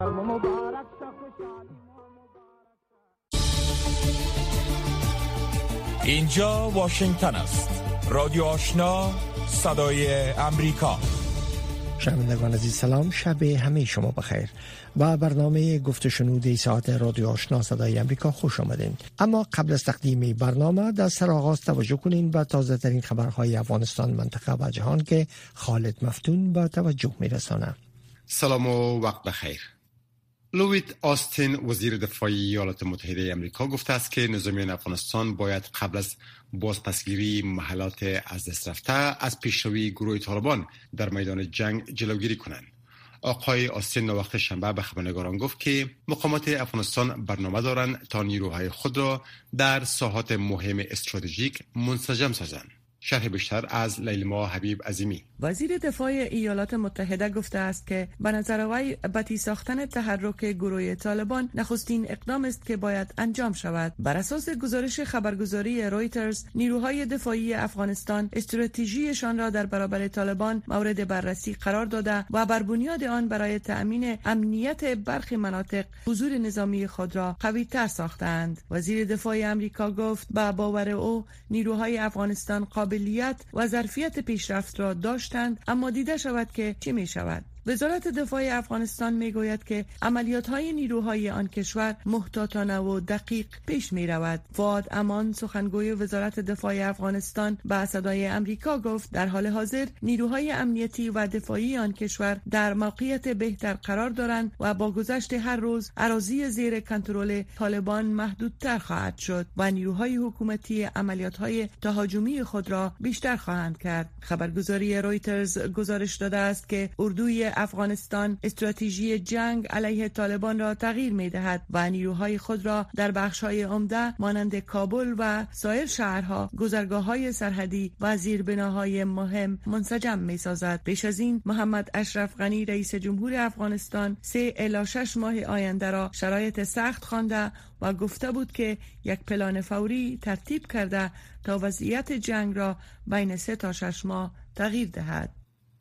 اینجا واشنگتن است. رادیو آشنا، صدای امریکا. شنوندگان عزیز سلام، شب همه شما بخیر. با برنامه گفت و شنود ساعت رادیو آشنا صدای امریکا خوش آمدین. اما قبل از تقدیم برنامه در سرآغاز توجه کنین به تازه ترین خبرهای افغانستان، منطقه و جهان که خالد مفتون با توجه میرسانه. سلام و وقت بخیر. لوید آستین وزیر دفاع ایالات متحده آمریکا گفته است که نظامیان افغانستان باید قبل از بازپسگیری محلات از دست رفته از پیشروی گروه طالبان در میدان جنگ جلوگیری کنند. آقای آستین وقت شنبه به خبرنگاران گفت که مقامات افغانستان برنامه دارند تا نیروهای خود را در ساحات مهم استراتژیک منسجم سازند. شرح بیشتر از لیلما حبیب عظیمی. وزیر دفاع ایالات متحده گفته است که به نظر وی بتی ساختن تحرک گروه طالبان نخستین اقدام است که باید انجام شود. بر اساس گزارش خبرگزاری رویترز، نیروهای دفاعی افغانستان استراتژیشان را در برابر طالبان مورد بررسی قرار داده و بر بنیاد آن برای تأمین امنیت برخی مناطق حضور نظامی خود را قوی‌تر ساختند. وزیر دفاع آمریکا گفت با باور او نیروهای افغانستان قابلیت و ظرفیت پیشرفت را داشتند، اما دیده شود که چه می شود. وزارت دفاع افغانستان می گوید که عملیات‌های نیروهای آن کشور محتاطانه و دقیق پیش می رود. فؤاد امان سخنگوی وزارت دفاع افغانستان به صدای امریکا گفت در حال حاضر نیروهای امنیتی و دفاعی آن کشور در موقعیت بهتر قرار دارند و با گذشت هر روز اراضی زیر کنترل طالبان محدودتر خواهد شد و نیروهای حکومتی عملیات‌های تهاجمی خود را بیشتر خواهند کرد. خبرگزاری رویترز گزارش داده است که اردوی افغانستان استراتژی جنگ علیه طالبان را تغییر می‌دهد و نیروهای خود را در بخش‌های عمده مانند کابل و سایر شهرها، گذرگاه‌های سرحدی و زیربناهای مهم منسجم می‌سازد. پیش از این محمد اشرف غنی رئیس جمهور افغانستان 3 الی 6 ماه آینده را شرایط سخت خوانده و گفته بود که یک پلان فوری ترتیب کرده تا وضعیت جنگ را بین 3 تا 6 ماه تغییر دهد.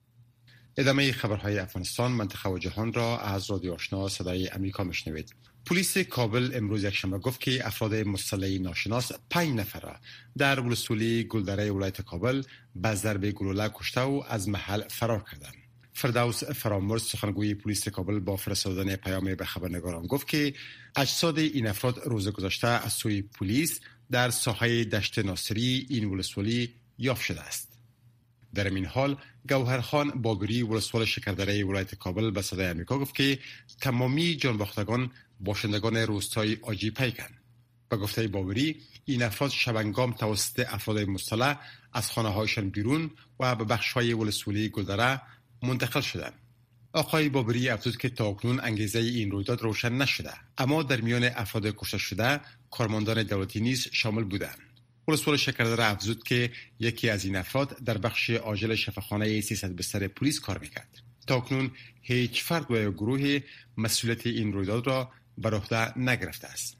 ادامه خبرهای افغانستان، منطقه و جهان را از رادیو آشنا صدای امریکا میشنوید. پلیس کابل امروز یکشنبه گفت که افراد مسلح ناشناس 5 نفر را در ولسوالی گلدره ولایت کابل به ضرب گلوله کشته و از محل فرار کردند. فردوس فرامرز سخنگوی پلیس کابل با فرستادن پیام به خبرنگاران گفت که اجساد این افراد روز گذشته از سوی پلیس در ساحه دشت ناصری این ولسوالی یافت شده است. در این حال گوهرخان بابری ولسوال شکردره ولایت کابل به صدای آمریکا گفت که تمامی جانباختگان باشندگان روستای آجی پیکند. به گفته بابری این افراد شبانگام توسط افراد مسلح از خانه‌هایشان بیرون و به بخش‌های ولسوالی گلدره منتقل شدند. آقای بابری افزود که تاکنون انگیزه این رویداد روشن نشده، اما در میان افراد کشته شده کارمندان دولتی نیز شامل بودند. ولسوال شکردره افزود که یکی از این افراد در بخش عاجل شفاخانه 300 بستر پلیس کار میکرد. تاکنون هیچ فرد و گروه مسئولیت این رویداد را بر عهده نگرفته است.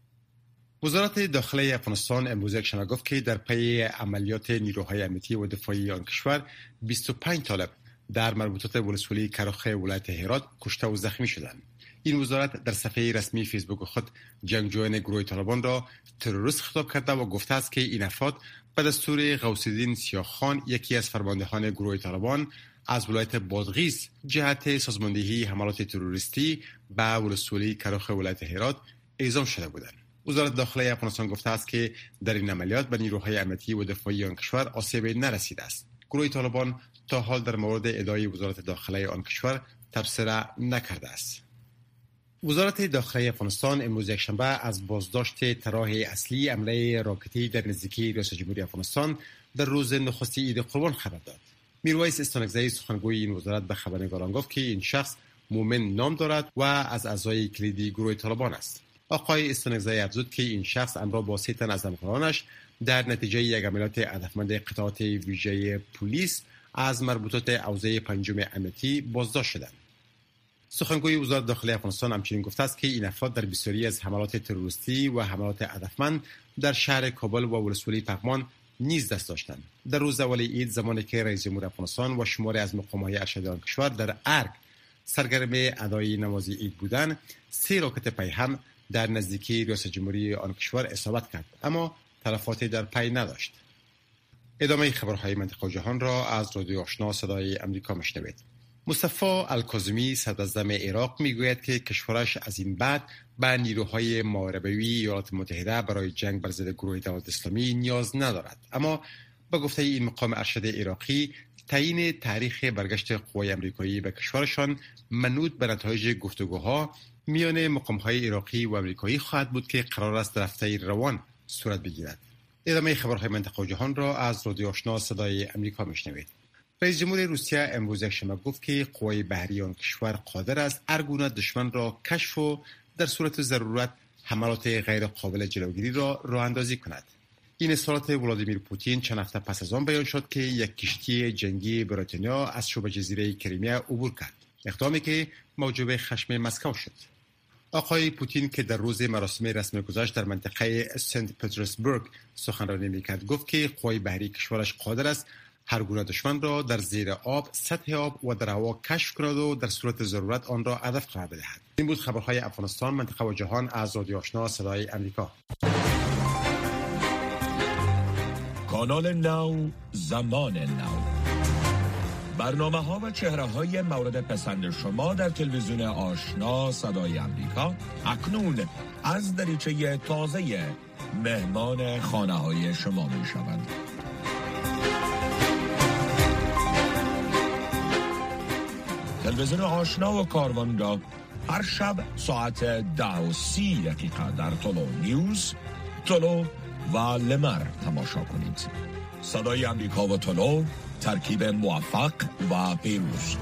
وزارت داخلی افغانستان امروز یکشنبه گفت که در پی عملیات نیروهای امنیتی و دفاعی آن کشور 25 طالب در مربوطات ولسوالی کراخه ولایت هرات کشته و زخمی شدند. این وزارت در صفحه رسمی فیسبوک خود جنگجویان گروه طالبان را تروریست خطاب کرده و گفته است که این افراد به دستور غوث‌الدین سیاخان، یکی از فرماندهان گروه طالبان، از ولایت بادغیس جهت سازماندهی حملات تروریستی به ولسوالی کراخ ولایت هرات اعزام شده بودند. وزارت داخلی افغانستان گفته است که در این عملیات به نیروهای امنیتی و دفاعی آن کشور آسیبی نرسیده است. گروه طالبان تا حال در مورد ادعای وزارت داخلی آن کشور تبصره نکرده است. وزارت داخلی افغانستان امروز یکشنبه از بازداشت طراح اصلی حمله راکتی در نزدیکی ریاست جمهوری افغانستان در روز نخست عید قربان خبر داد. میرویس استانکزی سخنگوی این وزارت به خبرنگاران گفت که این شخص مومن نام دارد و از اعضای کلیدی گروه طالبان است. آقای استانکزی افزود که این شخص همراه با 3 تن از همکارانش در نتیجه یک عملیات هدفمند قطعات ویژه پلیس از مربوطات حوزه 5 امنیتی بازداشت شدند. سخنگوی وزارت داخلی افغانستان همچنین گفته است که این افراد در بسیاری از حملات تروریستی و حملات هدفمند در شهر کابل و ولسوالی پغمان نیز دست داشتند. در روز اول عید، زمانی که رئیس جمهور افغانستان و شماری از مقام‌های ارشد آن کشور در ارگ سرگرم ادای نماز عید بودند، 3 راکت پی هم در نزدیکی ریاست جمهوری آن کشور اصابت کرد، اما تلفاتی در پی نداشت. ادامه خبرهای منطقه و جهان را از رادیو آشنا صدای امریکا میشنوید. مصطفی الکاظمی صدراعظم عراق میگوید که کشورش از این بعد به نیروهای محاربه‌ای ایالات متحده برای جنگ بر ضد گروه دولت اسلامی نیاز ندارد، اما با گفته این مقام ارشد عراقی تعیین تاریخ برگشت قوای آمریکایی به کشورشان منوط به نتایج گفتگوها میان مقام‌های عراقی و آمریکایی خواهد بود که قرار است در هفته روان صورت بگیرد. ادامه خبرهای منطقه و جهان را از رادیو آشنا صدای امریکا میشنوید. رئیس جمهور روسیه امروز یکشنبه گفت که قوای بحری آن کشور قادر است هر گونه دشمن را کشف و در صورت ضرورت حملات غیر قابل جلوگیری را راه اندازی کند. این اظهارات ولادیمیر پوتین چند هفته پس از آن بیان شد که یک کشتی جنگی بریتانیا از شبه جزیره کریمیا عبور کرد، اقدامی که موجب خشم مسکو شد. آقای پوتین که در روز مراسم رسمی گذشت در منطقه سنت پترزبورگ سخنرانی می‌کرد، گفت که قوای بحری کشورش قادر است هر گونه دشمن را در زیر آب، سطح آب و در هوا کشف کند و در صورت ضرورت آن را هدف قرار بدهد. این بود خبرهای افغانستان، منطقه و جهان از رادیو آشنا صدای امریکا. کانال نو، زمان نو، برنامه‌ها و چهره‌های مورد پسند شما در تلویزیون آشنا صدای امریکا اکنون از دریچه تازه مهمان خانه‌های شما می‌شوند. تلویزیون آشنا و کاروان را هر شب ساعت 10:30 در تولو نیوز، تولو و لمر تماشا کنید. صدای امریکا و تولو، ترکیب موفق و پیروز.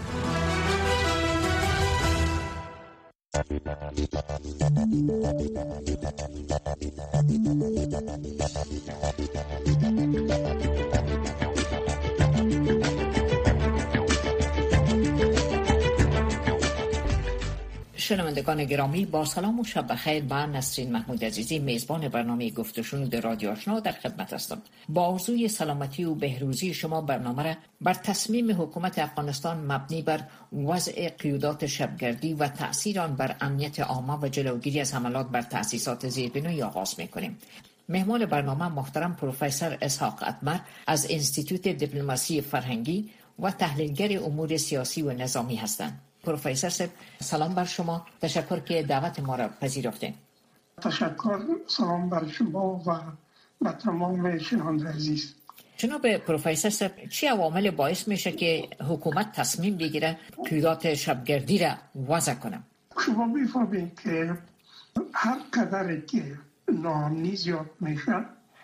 شنوندگان گرامی، با سلام و شب بخیر. من نسرین محمود عزیزی میزبان برنامه گفت و شنود رادیو آشنا در خدمت هستم. با آرزوی سلامتی و بهروزی شما برنامه را بر تصمیم حکومت افغانستان مبنی بر وضع قیودات شبگردی و تأثیر آن بر امنیت عامه و جلوگیری از حملات بر تأسیسات زیربنایی آغاز می‌کنیم. مهمان برنامه محترم پروفسور اسحاق اتمر از انستیتوت دیپلماسی فرهنگی و تحلیلگر امور سیاسی و نظامی هستند. پروفسور صاحب سلام بر شما، تشکر که دعوت ما را پذیرفتین. تشکر، سلام بر شما و به تمام شنوندگان عزیز. جناب پروفسور صاحب، چه عوامل باعث میشه که حکومت تصمیم بگیره قیودات شبگردی را وضع کنه؟ شما میفهمید که هر قدر که ناامنی زیاد میشه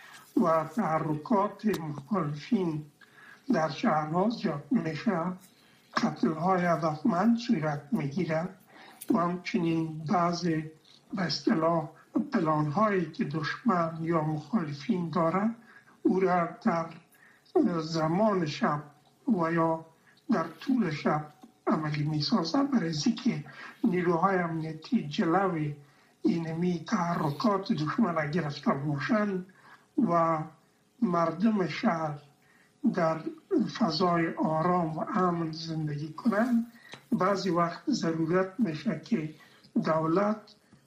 و تحرکات مخالفین در شهرها زیاد میشه، قتل‌های هدفمند صورت میگیرد و همچنین بعض به اصطلاح پلان‌هایی که دشمن یا مخالفین دارند او را در زمان شب و یا در طول شب عملی می‌سازند، برای اینکه نیروهای امنیتی جلوی اینمی تحرکات دشمن را گرفته باشند و مردم شهر در فضای آرام و امن زندگی کنند. بعضی وقت ضرورت میشه که دولت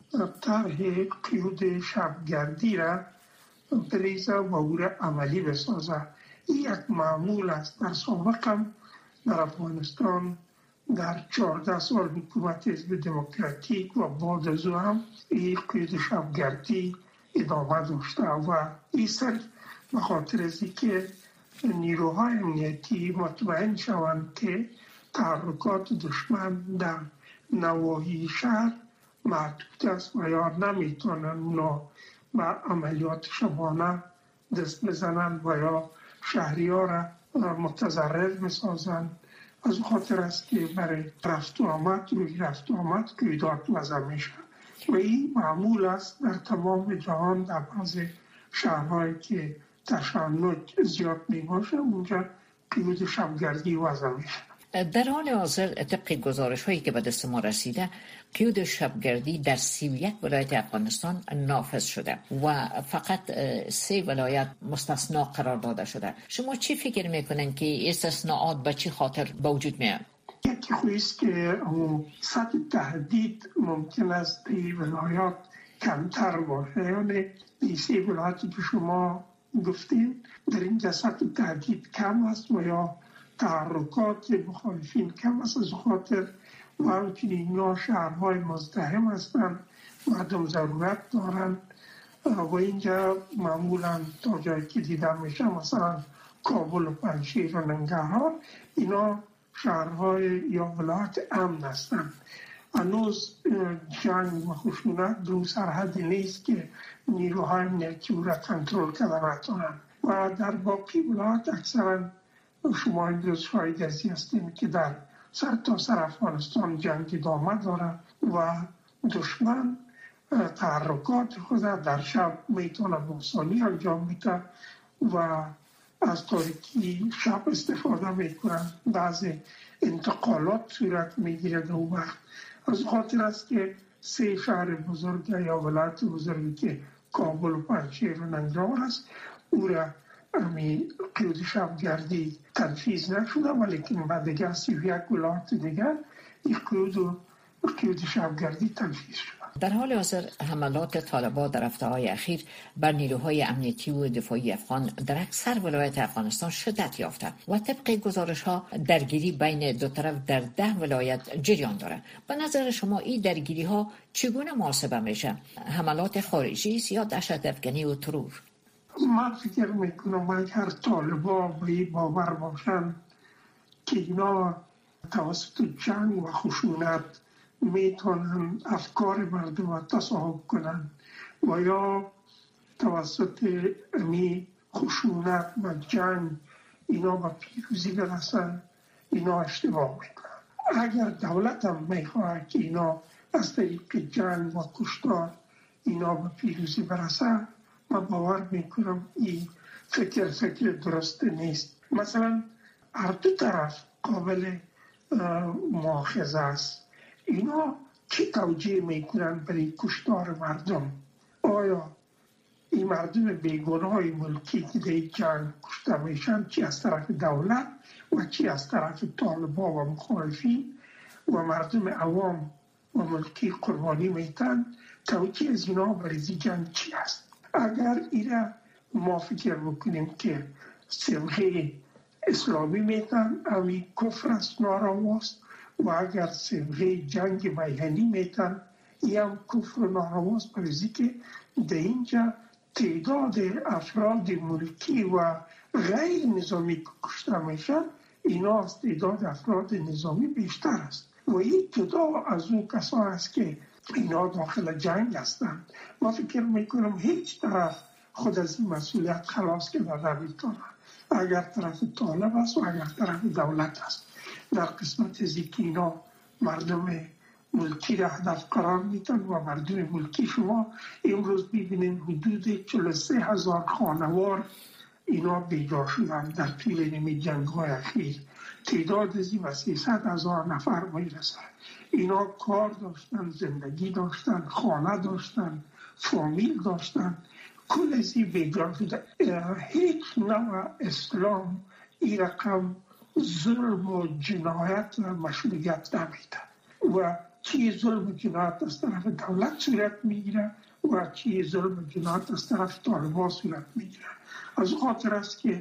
طرح قیود شبگردی را بریزه و او را عملی بسازه. این یک معمول است. در سابق در افغانستان در 14 سال حکومت حزب دموکراتیک و بعد از او هم این قیود شبگردی ادامه داشته و این صرف به خاطر از اینکه نیروهای امنیتی مطمئن شوند که تحرکات دشمن در نواحی شهر محدود است و یا نمیتونن اونا به عملیات شبانه دست بزنند و یا شهری‌ها را متضرر بسازند. از خاطر است که برای رفت و آمد قیودات وضع میشه و این معمول است در تمام جهان. در بعض شهرهایی که تشنج زیاد میباشه اونجا قیود شبگردی وضع میشه. در حال حاضر طبق گزارش هایی که به دست ما رسیده، قیود شبگردی در 31 ولایت افغانستان نافذ شده و فقط 3 ولایت مستثنا قرار داده شده. شما چی فکر میکنن که استثناءات به چی خاطر به وجود میاد؟ یکی خویست که سطح تهدید ممکن است در ولایات کمتر باشه، یعنی این 3 ولایاتی که شما گفتین در اینجا سطح تهدید کم است و یا تحرکات مخالفین کم است، از خاطر و همچنین اینا شهرهای مزدحم هستند، مردم ضرورت دارند و اینجا معمولا تا جایی که دیدن میشه مثلا کابل و پنجشیر و ننگرهار اینا شهرهای یا ولایات امن هستند. هنوز جنگ و خشونت دو سرحد نیست که نیروهای امنیتی را کنترل کردن نتونن و در باقی ولایات اکثرا شما امروز شاهد ازی هستیم که در سر تا سر افغانستان جنگ ادامه داره و دشمن تحرکات خود در شب میتونه بوسانی انجام میده و از تاریکی شب استفاده میکنن، بعض انتقالات صورت میگیره در اون وقت. از خاطر است که 3 شهر بزرگ یا ولایت بزرگی که کابل و پنجشیر و ننگرهار است او را قیود شبگردی تنفیذ نشده، ولیکن بعد دیگه 31 ولایت دیگر این قیود شبگردی تنفیذ شده. در حال حاضر حملات طالبان در هفته‌های اخیر بر نیروهای امنیتی و دفاعی افغان در اکثر ولایات افغانستان شدت یافته و طبق گزارش‌ها درگیری بین دو طرف در 10 ولایت جریان دارد. به نظر شما این درگیری‌ها چگونه محاسبه میشه؟ حملات خارجی است یا دهشت‌افکنی و ترور؟ من فکر میکنم اگر طالبان به باور باشند که اینا توسط جنگ و خشونت میتونن افکار مردم را تصاحب کنن و یا توسط خشونت و جنگ اینا به پیروزی برسن، اینا اشتباه میکنن. اگر دولت هم میخواد که اینا از طریق جنگ و کشتار اینا به پیروزی برسن، من باور میکنم این فکر درست نیست. مثلا هر دو طرف قابل مؤاخذه است. اینا چی توجیه میکنن برای کشتار مردم؟ آیا این مردم بیگناه ملکی که در جنگ کشته میشن چی از طرف دولت و چی از طرف طالبان و مخالفین و مردم عوام و ملکی قربانی میتن؟ توجیه از اینا برای جنگ چی است؟ اگر اینا ما فکر بکنیم که صبغه اسلامی میتن اوی کفر است، نارواست، و اگر صبغه جنگ میهنی میتن این هم کفر و نارواست، برای که در اینجا تعداد افراد ملکی و غیر نظامی که کشته میشن اینا از تعداد افراد نظامی بیشتر است و این جدا از اون کسان است که اینا داخل جنگ هستند. ما فکر میکنم هیچ طرف خود از این مسئولیت خلاص که نمیتونه، اگر طرف طالب است و اگر طرف دولت است. در قسمت از که اینا مردم ملکی را هدف قرار میتن و مردم ملکی شما امروز ببینید حدود 43,000 خانوار اینا بیجا شدن در طول نمی جنگ های اخیر. تعداد از این و 300,000 نفر میرسن. اینا کار داشتن، زندگی داشتن، خانه داشتن، فامیل داشتن، کل از این بیجا شدن. هیچ نوع اسلام این رقم ظلم و جنایت و مشروعیت نمیده و چی ظلم و جنایت از طرف دولت صورت میگیره و چی ظلم و جنایت از طرف طالبان صورت میگیره. از خاطر است که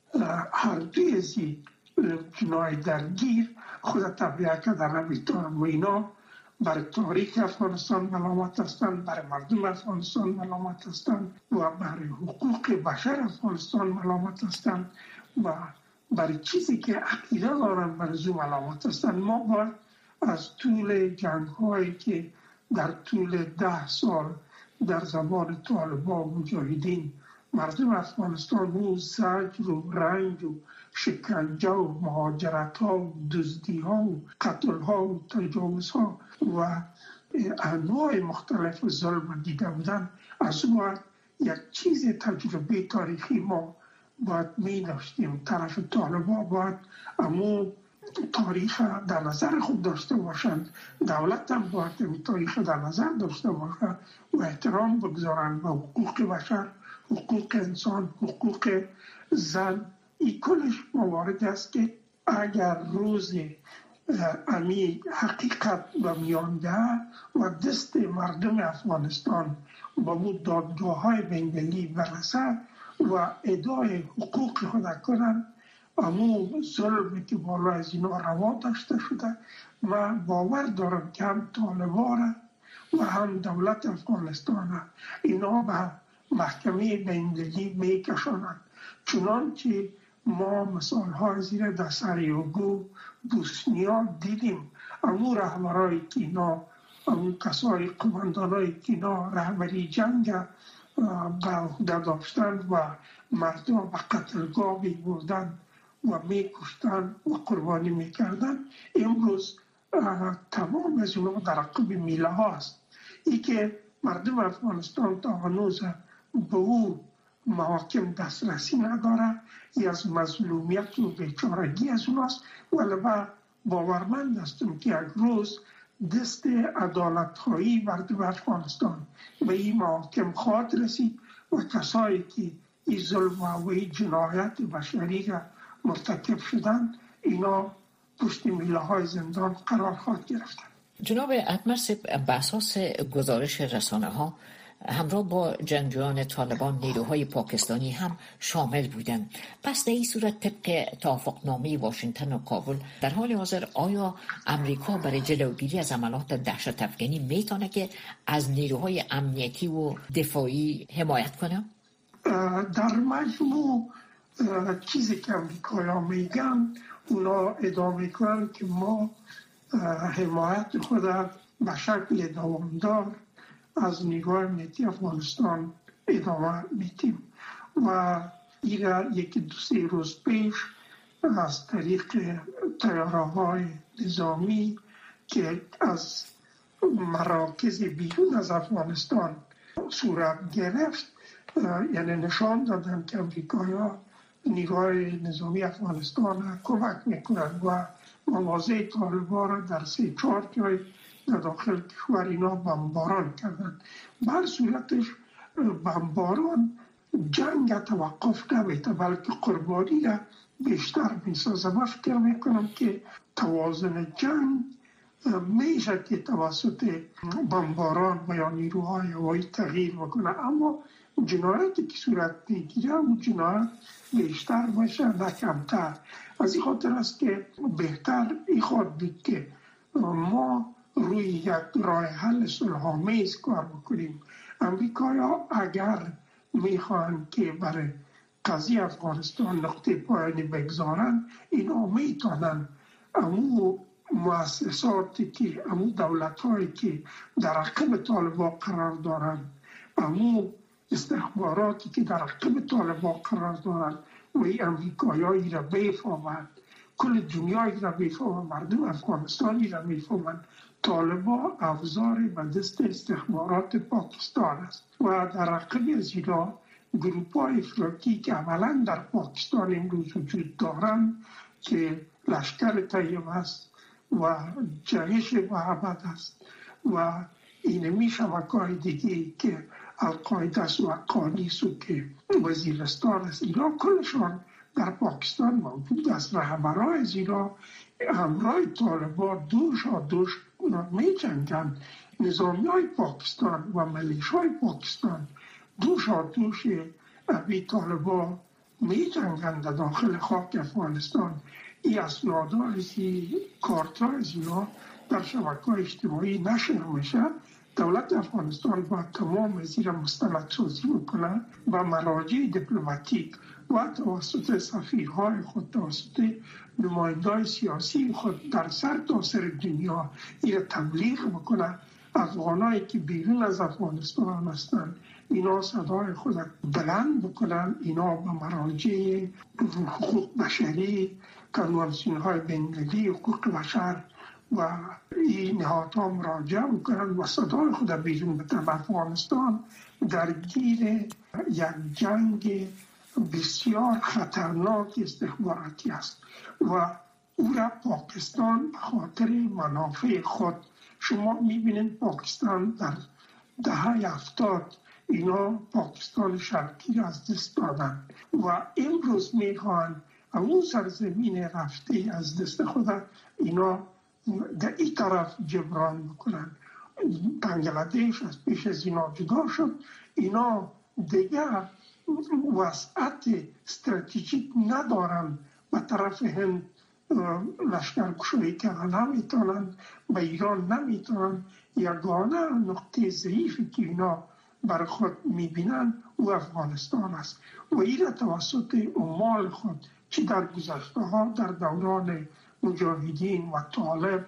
هر دوی از این جنایت درگیر خود تبلیغ کردن نمیتونن و اینا بر تاریخ افغانستان ملامت هستند، بر مردم افغانستان ملامت هستند و بر حقوق بشر افغانستان ملامت هستند و برای چیزی که عقیده دارن بر زو ملامت هستند. ما باید از طول جنگ هایی که در طول 10 سال در زمان طالبان و مجاهدین مردم افغانستان رو زجر و رنج و شکنجه و مهاجرت ها و دزدی ها و قتل ها و تجاوز ها و انواع مختلف ظلم دیده بودن، از اون یک چیز تجربه تاریخی ما باید می داشتیم. طرف طالبان باید امو تاریخ در نظر خود داشته باشند، دولت هم باید این تاریخ در نظر داشته باشند و احترام بگذارند به حقوق بشر، حقوق انسان، حقوق زن. این کلش موارد است که اگر روز امی حقیقت و میانده و دست مردم افغانستان با بود دادگاه بین‌المللی برسه و ادعای حقوق خود کنن، امو ظلمی که بالا از اینا روا داشته شده. من باور دارم که هم طالبان و هم دولت افغانستان اینا به محکمه بین‌المللی میکشانند، چنانچه ما مثال‌های زیر در سریوگو بوسنیا دیدیم. امو رهبرای که اینا، امو کسای قماندانای که اینا رهبری جنگ به عهده داشتند و مردم به قتلگاه می‌بردند و می‌کشتند و قربانی می‌کردند، امروز تمام از اونا در عقب میله هاست. ای که مردم افغانستان تا هنوز به او محاکم دسترسی نداره، ای از مظلومیت و بیچارگی از اوناست. ولی باورمند هستم که یک روز دست عدالت‌خواهی مردم افغانستان به این محاکم خواهد رسید و کسایی که این ظلم و این جنایت بشری را مرتکب شدن اینا پشت میله های زندان قرار خواهد گرفتن. جناب اتمر، به اساس گزارش رسانه ها همراه با جنگجویان طالبان نیروهای پاکستانی هم شامل بودند. پس در این صورت طبق توافقنامه واشنگتن و کابل در حال حاضر آیا امریکا برای جلوگیری از عملات دهشت افغانی میتونه که از نیروهای امنیتی و دفاعی حمایت کنه؟ در مجموع چیزی که امریکایی‌ها میگن، اونا ادعا میکنن که ما حمایت خود به شکل دوامدار از نیروهای امنیتی افغانستان ادامه میدیم و یکی دو سه روز پیش از طریق طیاره‌های نظامی که از مراکز بیرون از افغانستان صورت گرفت، یعنی نشان دادن که امریکایی‌ها نیروهای نظامی افغانستان کمک میکنند و مواضع طالبان را در 3-4 جای در داخل کشور اینا بمباران کردن. بر صورتش بمباران جنگ توقف نمیده بلکه قربانی را بیشتر میسازه. من فکر میکنم که توازن جنگ میشه که توسط بمباران و یا نیروهای هوایی تغییر بکنه، اما جنایتی که صورت میگیره اون جنایت بیشتر باشه نه کمتر. از این خاطر است که بهتر این خواهد بود که ما روی یک راه حل صلح‌آمیز کار بکنیم. امریکایی‌ها اگر میخواهند که برای قضیه افغانستان نقطه پایانی بگذارن، اینا میتونن امو مؤسساتی که امو دولت‌هایی که در عقب طالبان قرار دارن، امو استخباراتی که در عقب طالبان قرار دارن و این امریکایی‌ها را بفهمند، کل دنیایی را بفهمند، مردم افغانستانی را بفهمند طالبان افزار به دست استخبارات پاکستان است و در عقب از اینا گروه‌های افراطی که عملاً در پاکستان امروز وجود دارند که لشکر طیب است و جیش وحدت است و اینمی شبکه‌های دیگه که القاعده است و قانیس و که وزیرستان است، اینا کلشان در پاکستان موجود است. رهبرای از اینا همراه طالبان دوش می جنگند. نظامی های پاکستان و ملیش های پاکستان دوش بی طالبان می جنگند در داخل خاک افغانستان. این اسنادها از کارت‌ها از اینا در شبکه‌های اجتماعی نشر میشه. دولت افغانستان باید تمام زیر مستندسازی بکنه و مراجع دیپلماتیک و توسط سفیرهای خود، توسط نماینده‌های سیاسی خود در سرتاسر دنیا این تبلیغ بکنه. افغانایی که بیرون از افغانستان هستند اینا صدای خود بلند بکنن، اینا به مراجع حقوق بشری، کنوانسیون‌های بین‌المللی حقوق بشر و این نهادها مراجعه بکنن و صدای خود بیرون بدن. افغانستان درگیر یک جنگ بسیار خطرناک استخباراتی است و او را پاکستان به خاطر منافع خود، شما میبینید پاکستان در دهه 70 اینا پاکستان شرقی را از دست دادن و امروز میخوان اون سرزمین رفته از دست خود اینا در این طرف جبران بکنن. بنگلادش از پیش از اینا جدا شد، اینا دیگر وسعت استراتژیک ندارن به طرف هند لشکرگشایی کردن نمیتونن، به ایران نمیتونن. یگانه نقطه ضعیفی که اینا بر خود میبینن او افغانستان است و این توسط اعمال خود چی در گذشته ها در دوران مجاهدین و طالب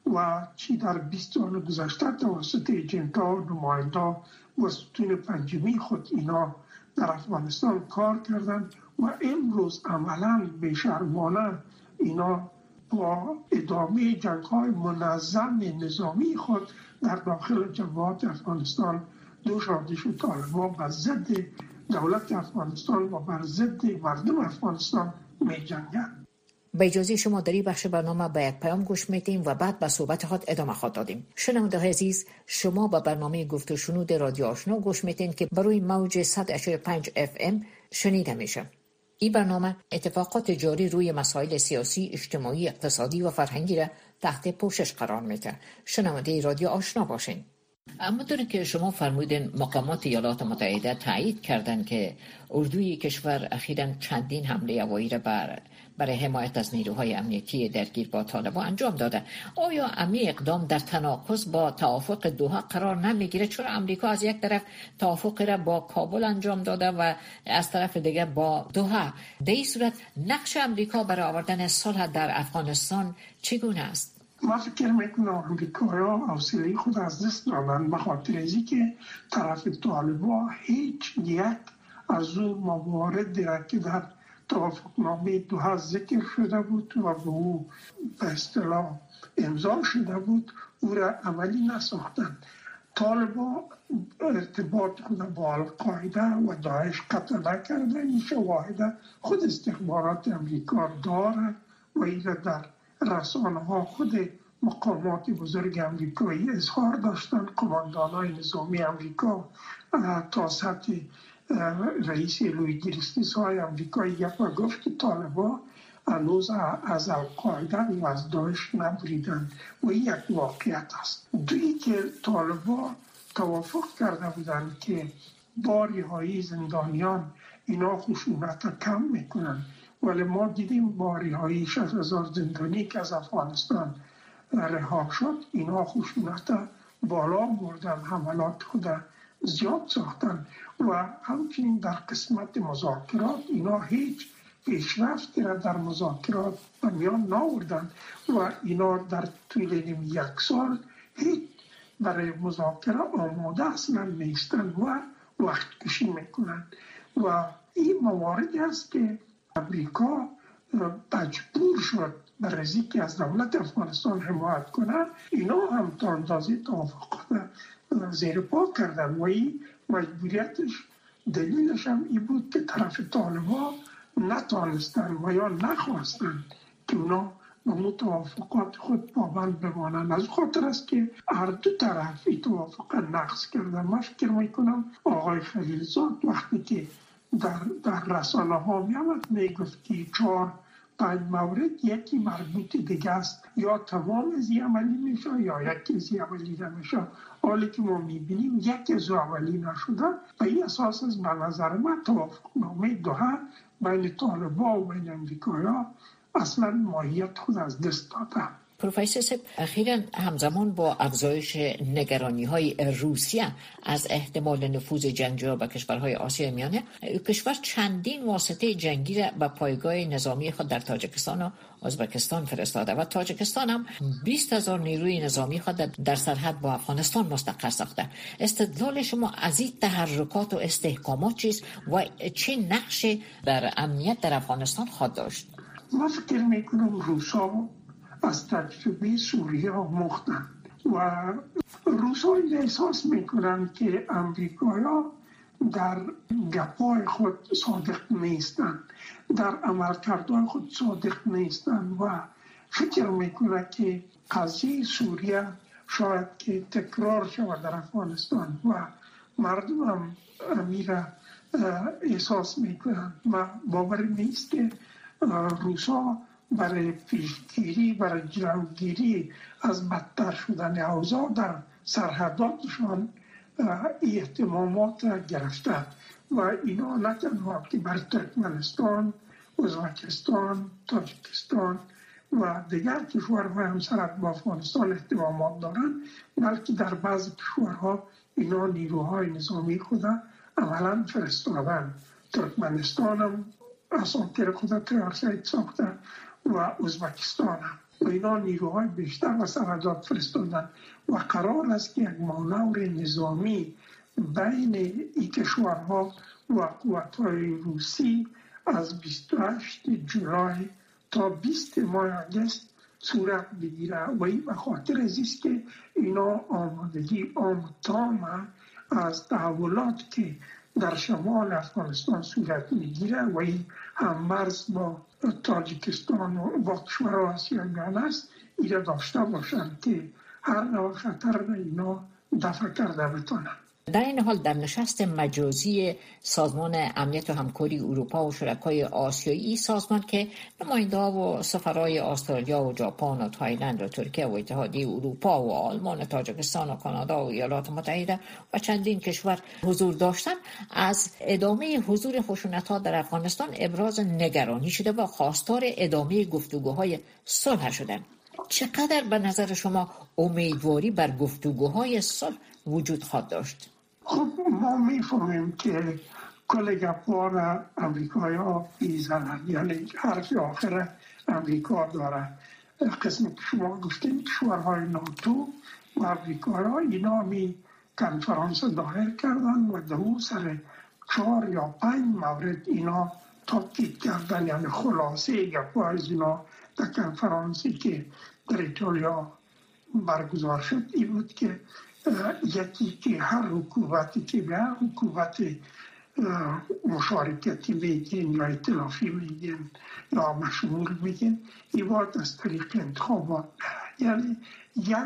و چی در 20 سال گذشته توسط ایجنتا و نماینده و ستون پنجمی خود اینا در افغانستان کار کردند و امروز عملا بی‌شرمانه اینا با ادامه جنگ‌های منظم نظامی خود در داخل جبهات افغانستان دوشادش و طالبان بر ضد دولت افغانستان و بر ضد مردم افغانستان می جنگند. به اجازه شما در این بخش برنامه به یک پیام گوش میدیم و بعد به صحبت خود ادامه خواهد دادیم. شنونده‌های عزیز، شما به برنامه گفت و شنود رادیو آشنا گوش میدین که بروی موج 100.5 FM شنیده میشه. این برنامه اتفاقات جاری روی مسائل سیاسی، اجتماعی، اقتصادی و فرهنگی را تحت پوشش قرار میده. شنونده رادیو آشنا باشین. اما طوری که شما فرمودین مقامات ایالات متحده تایید کردند که اردوی کشور اخیراً چندین حمله هوایی را برای حمایت از نیروهای امنیتی درگیر با طالبان انجام داده. آیا امی اقدام در تناقض با توافق دوحه قرار نمیگیره؟ چرا امریکا از یک طرف توافق را با کابل انجام داده و از طرف دیگه با دوحه؟ در این صورت نقش امریکا برای آوردن صلح در افغانستان چگونه است؟ ما فکر میکنم امریکایی‌ها حوصله خود از دست دادن به خاطر از اینکه طرف طالبان هیچ یک از اون مواردی را که در توافقنامه دوحه ذکر شده بود و به او به اصطلاح امضا شده بود او را عملی نساختند. طالبان ارتباط خود با القاعده و داعش قطع نکرده. این شواهد خود استخبارات امریکا داره و این در رسانه ها خود مقامات بزرگ امریکایی اظهار داشتن. قماندانای نظامی امریکا تا سطح رئیس لویگریستیس های امریکایی یک و گفت که طالبان هنوز از القاعده و از داعش نبریدن و این یک واقعیت است. دویی که طالبان توافق کرده بودند که با رهایی زندانیان اینا خشونت کم میکنن، ولی ما دیدیم با رهایی 60,000 زندانی که از افغانستان رها شد اینا خشونت بالا بردن، حملات خود زیاد ساختن و همچنین در قسمت مذاکرات اینا هیچ پیشرفتی را در مذاکرات به میان ناوردن و اینا در طول یک سال هیچ برای مذاکره آماده اصلا نیستن و وقت کشی میکنن و این مواردی است که امریکا مجبور شد برای اینکه از دولت افغانستان حمایت کنه اینا هم تا اندازه توافق زیر پا کردن و این مجبوریتش دلیلش هم این بود که طرف طالبان نتانستن و یا نخواستن که اونا به توافقات خود پابند بمانند. از خاطر است که هر دو طرف این توافق نقض کردن. من فکر میکنم آقای خلیلزاد وقتی که در رسانه ها میگفت که 4-5 مورد یکی مربوط دیگه است، یا تمام از این عملی میشه یا یکی از این عملی نمیشه. حالی که ما میبینیم یکی از عملی نشده. به این اساس از به نظر من توافقنامه دوحه بین طالبان و بین امریکایی‌ها اصلا ماهیت خود از دست داده. پروفسور سب، اخیراً همزمان با افزایش نگرانی‌های روسیه از احتمال نفوذ جنگجوها به کشورهای آسیای میانه، کشور چندین واسطه جنگی را به پایگاه نظامی خود در تاجیکستان و ازبکستان فرستاده و تاجیکستان هم 20,000 نیروی نظامی خود در سرحد با افغانستان مستقر ساخته. استدلال شما از این تحرکات و استحکامات چیست و چه نقشی در امنیت در افغانستان خواهد داشت؟ من فکر میکنم روسا از تجربه سوریه آموختن و روسا احساس میکنن که امریکایی‌ها در گپای خود صادق نیستن، در عملکردهای خود صادق نیستن و فکر میکنن که قضیه سوریه شاید که تکرار شود در افغانستان و مردم هم امیر احساس میکنن. و باور نیست که روسا برای پیشگیری، برای جلوگیری از بدتر شدن اوضاع در سرحداتشان اهتمامات گرفته و اینا نه تنها که بر ترکمنستان، ازبکستان، تاجیکستان و دیگر کشورهای همسر با افغانستان اهتمامات دارند، بلکه در بعض کشورها اینا نیروهای نظامی خود عملا فرستادن. ترکمنستان هم اساطیر خود تیارسایت ساخته و ازبکستان هم و اینا نیروهای بیشتر و سرحدات فرستادن و قرار است که یک مانور نظامی بین این کشورها و قوت‌های روسی از 28 جولای تا 20 ماه آگوست صورت بگیره و این به خاطر است که اینا آمادگی تام از تحولات که در شمال افغانستان صورت میگیره و این هم مرز با تاجیکستان و با کشورهای آسیاییان است، ایره داشته باشند که هر نوع خطر اینا دفع کرده بتونن. در این حال در نشست مجازی سازمان امنیت و همکاری اروپا و شرکای آسیایی، سازمان که نماینده‌ها و سفرای استرالیا و ژاپن و تایلند و ترکیه و اتحادیه اروپا و آلمان و تاجیکستان و کانادا و ایالات متحده و چندین کشور حضور داشتند، از ادامه حضور خشونت‌ها در افغانستان ابراز نگرانی شده و خواستار ادامه گفتگوهای صلح شدند. چقدر به نظر شما امیدواری بر گفتگوهای صلح وجود خواهد داشت؟ خب ما میفهمیم که کل گپا را امریکایی ها میزنن، یعنی حرف آخر امریکا داره. قسم که شما گفتین کشورهای ناتو و امریکایی ها اینا می کنفرانس دایر کردن و در سر 4 یا 5 مورد اینا تاکید کردن، یعنی خلاصه گپا از اینا در کنفرانسی که در ایتالیا برگزار شد این بود که یکی که هر حکومتی که به هر حکومت مشارکتی میگن یا ائتلافی میگن یا مشمول میگن، این باید از طریق انتخابات، یعنی یک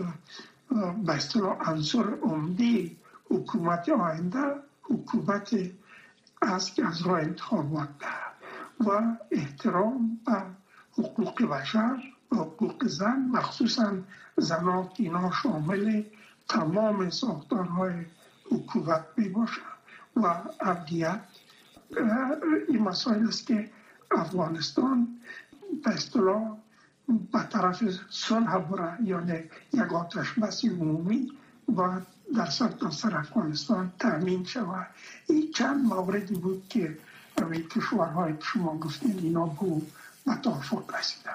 به اصطلاح عنصر عمده حکومت آینده حکومت است که از راه انتخابات و احترام به حقوق بشر و حقوق زن، مخصوصا زنان اینا شامل تمام ساختارهای حکومت می باشد و امنیت. این مسائل است که افغانستان به اصطلاح به طرف صلح بره، یعنی یک آتش بس عمومی باید در سرتاسر افغانستان تامین شود. این چند موردی بود که همین کشورهای که شما گفتین اینا به توافق رسیدن.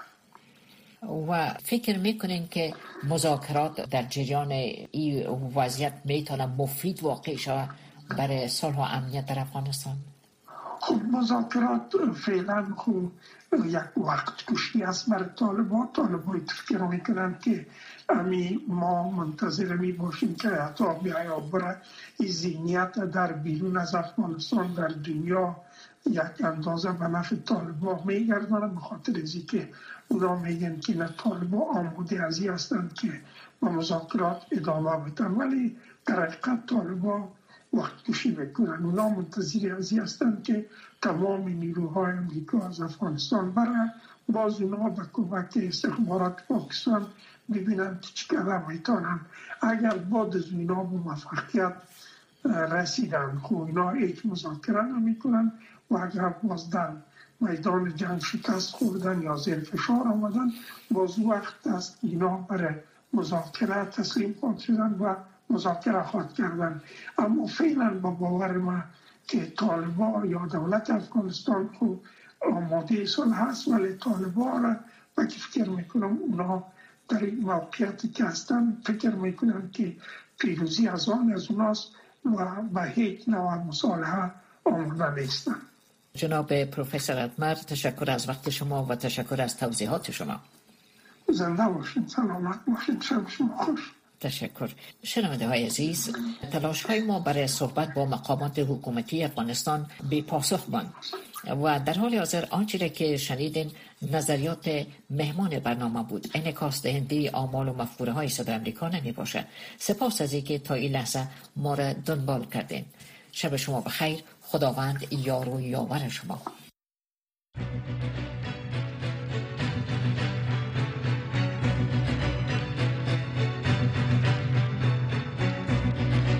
و فکر میکنین که مذاکرات در جریان این وضعیت میتونه مفید واقع شود برای صلح و امنیت در افغانستان؟ خب مذاکرات فعلا خوب یک وقت کشی است برای طالبان فکر میکنن که ما منتظر می باشیم که حتی بیایا برای این ذهنیت در بیرون از افغانستان در دنیا یک اندازه به نفع طالبان میگردن، به خاطر ازی که اونا میگن که نه طالبان آماده ازی هستند که با مذاکرات ادامه بدن، ولی در حقیقت طالبان وقت کشی بکنن. اونا منتظر ازی هستند که تمام نیروهای امریکا از افغانستان برای باز اونا به کمک استخبارات پاکستان ببینن که چقدر میتونن. اگر بعد از اونا به موفقیت رسیدن خب اینا هیچ مذاکره نمیکنن و اگر باز در میدان جنگ شکست خوردن یا زیر فشار آمدن، باز وقت است اینا برای مذاکره تسلیم خواهد شدن و مذاکره خواهد کردن. اما فعلا با باور ما که طالبان یا دولت افغانستان خوب آماده صلح هست، ولی طالبان را من فکر میکنم اونا در این موقعیتی که هستن فکر میکنن که پیروزی از اوناست و به هیچ نوع مصالحه آماده نیستن. جناب پروفسور اتمر، تشکر از وقت شما و تشکر از توضیحات شما. زنده باشین، سلامت باشین، شب شما خوش. تشکر. شنونده های عزیز، تلاش های ما برای صحبت با مقامات حکومتی افغانستان بی پاسخ ماند و در حال حاضر آنچه که شنیدین نظریات مهمان برنامه بود، انعکاس دهنده آمال و مفکوره های صدر امریکا نمی باشه. سپاس از اینکه تا این لحظه ما را دنبال کردین. شب شما بخیر. خداوند یار و یاور شما.